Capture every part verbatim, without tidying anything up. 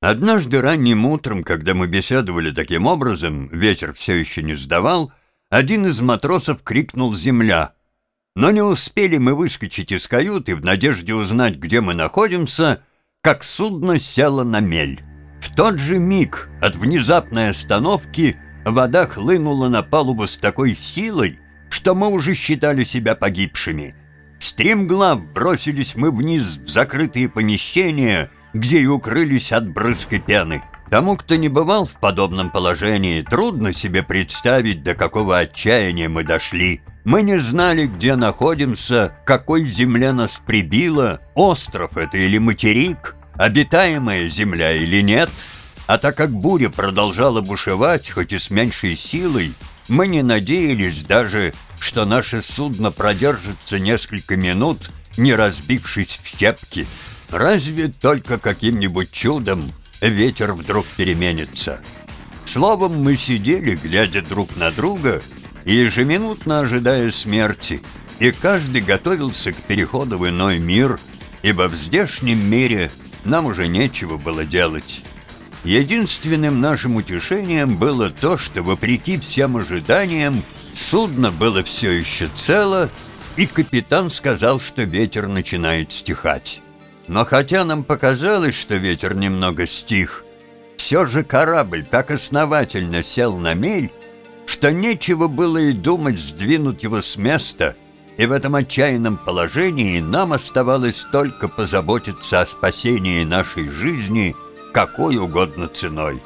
Однажды ранним утром, когда мы беседовали таким образом, ветер все еще не сдавал, один из матросов крикнул «Земля!». Но не успели мы выскочить из каюты в надежде узнать, где мы находимся, как судно село на мель. В тот же миг от внезапной остановки вода хлынула на палубу с такой силой, что мы уже считали себя погибшими. Стремглав бросились мы вниз в закрытые помещения, где и укрылись от брызг и пены. Тому, кто не бывал в подобном положении, трудно себе представить, до какого отчаяния мы дошли. Мы не знали, где находимся, какой земле нас прибило, остров это или материк, обитаемая земля или нет. А так как буря продолжала бушевать, хоть и с меньшей силой, мы не надеялись даже, что наше судно продержится несколько минут, не разбившись в щепки. Разве только каким-нибудь чудом ветер вдруг переменится. Словом, мы сидели, глядя друг на друга, и ежеминутно ожидая смерти, и каждый готовился к переходу в иной мир, ибо в здешнем мире нам уже нечего было делать. Единственным нашим утешением было то, что, вопреки всем ожиданиям, судно было все еще цело, и капитан сказал, что ветер начинает стихать. Но хотя нам показалось, что ветер немного стих, все же корабль так основательно сел на мель, что нечего было и думать сдвинуть его с места, и в этом отчаянном положении нам оставалось только позаботиться о спасении нашей жизни какой угодно ценой.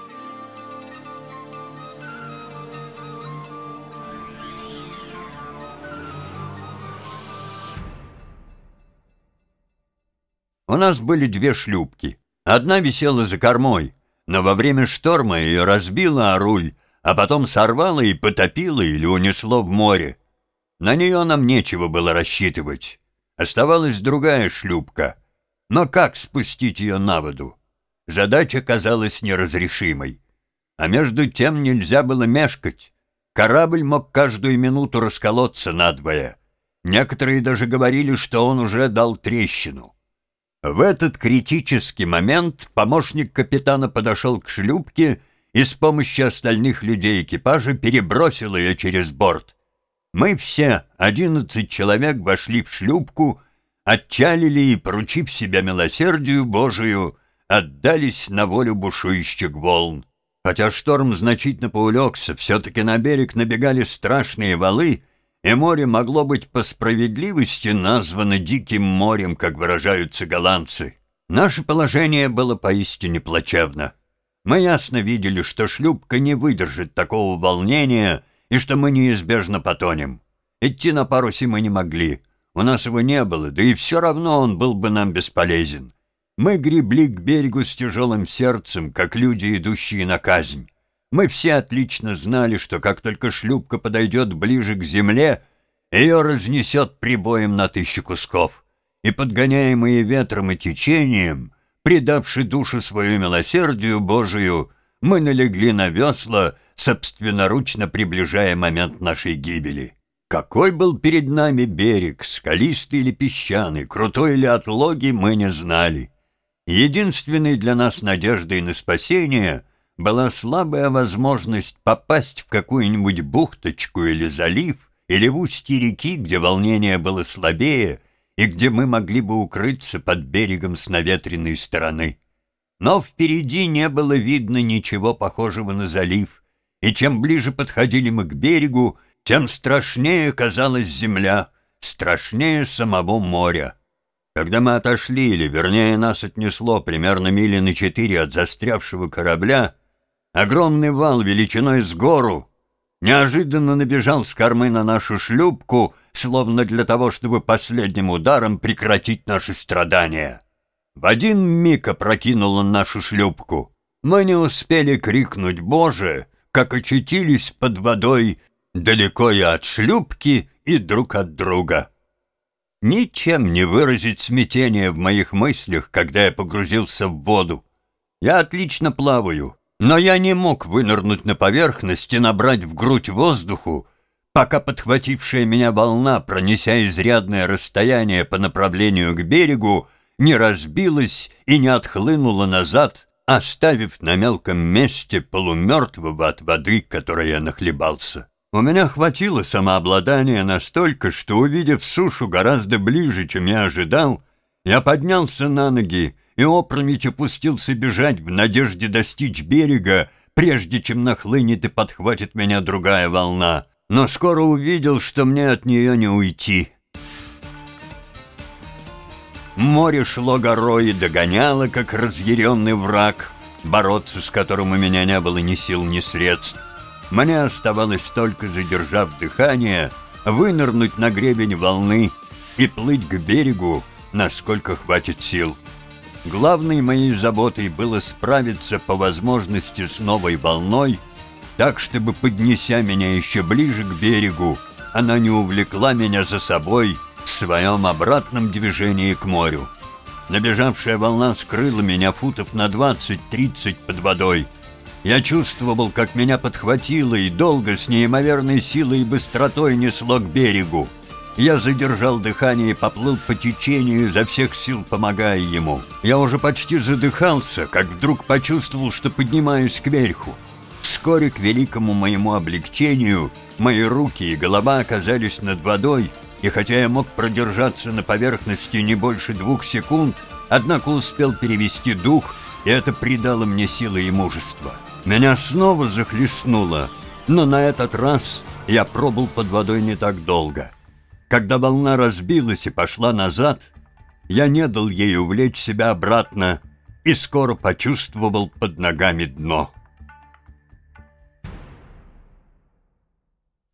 У нас были две шлюпки. Одна висела за кормой, но во время шторма ее разбило о руль, а потом сорвало и потопило или унесло в море. На нее нам нечего было рассчитывать. Оставалась другая шлюпка. Но как спустить ее на воду? Задача казалась неразрешимой. А между тем нельзя было мешкать. Корабль мог каждую минуту расколоться надвое. Некоторые даже говорили, что он уже дал трещину. В этот критический момент помощник капитана подошел к шлюпке и с помощью остальных людей экипажа перебросил ее через борт. Мы все, одиннадцать человек, вошли в шлюпку, отчалили и, поручив себя милосердию Божию, отдались на волю бушующих волн. Хотя шторм значительно поулегся, все-таки на берег набегали страшные валы, и море могло быть по справедливости названо «диким морем», как выражаются голландцы. Наше положение было поистине плачевно. Мы ясно видели, что шлюпка не выдержит такого волнения и что мы неизбежно потонем. Идти на парусе мы не могли, у нас его не было, да и все равно он был бы нам бесполезен. Мы гребли к берегу с тяжелым сердцем, как люди, идущие на казнь. Мы все отлично знали, что как только шлюпка подойдет ближе к земле, ее разнесет прибоем на тысячи кусков. И подгоняемые ветром и течением, предавши душу свою милосердию Божию, мы налегли на весла, собственноручно приближая момент нашей гибели. Какой был перед нами берег, скалистый или песчаный, крутой или отлогий, мы не знали. Единственной для нас надеждой на спасение была слабая возможность попасть в какую-нибудь бухточку или залив, или в устье реки, где волнение было слабее и где мы могли бы укрыться под берегом с наветренной стороны. Но впереди не было видно ничего похожего на залив, и чем ближе подходили мы к берегу, тем страшнее казалась земля, страшнее самого моря. Когда мы отошли, или вернее нас отнесло примерно мили на четыре от застрявшего корабля, огромный вал величиной с гору неожиданно набежал с кормы на нашу шлюпку, словно для того, чтобы последним ударом прекратить наши страдания. В один миг опрокинул он нашу шлюпку. Мы не успели крикнуть «Боже!», как очутились под водой далеко и от шлюпки, и друг от друга. Ничем не выразить смятение в моих мыслях, когда я погрузился в воду. Я отлично плаваю, но я не мог вынырнуть на поверхность и набрать в грудь воздуху, пока подхватившая меня волна, пронеся изрядное расстояние по направлению к берегу, не разбилась и не отхлынула назад оставив на мелком месте полумертвого от воды, которой я нахлебался. У меня хватило самообладания настолько, что, увидев сушу гораздо ближе, чем я ожидал, я поднялся на ноги и опрометью пустился бежать в надежде достичь берега, прежде чем нахлынет и подхватит меня другая волна. Но скоро увидел, что мне от нее не уйти. Море шло горой и догоняло, как разъяренный враг, бороться с которым у меня не было ни сил, ни средств. Мне оставалось только, задержав дыхание, вынырнуть на гребень волны и плыть к берегу, насколько хватит сил. Главной моей заботой было справиться по возможности с новой волной, так, чтобы, поднеся меня еще ближе к берегу, она не увлекла меня за собой в своем обратном движении к морю. Набежавшая волна скрыла меня футов на двадцать-тридцать под водой. Я чувствовал, как меня подхватило и долго с неимоверной силой и быстротой несло к берегу. Я задержал дыхание и поплыл по течению, изо всех сил помогая ему. Я уже почти задыхался, как вдруг почувствовал, что поднимаюсь кверху. Вскоре, к великому моему облегчению, мои руки и голова оказались над водой, и хотя я мог продержаться на поверхности не больше двух секунд, однако успел перевести дух, и это придало мне силы и мужества. Меня снова захлестнуло, но на этот раз я пробыл под водой не так долго. Когда волна разбилась и пошла назад, я не дал ей увлечь себя обратно и скоро почувствовал под ногами дно.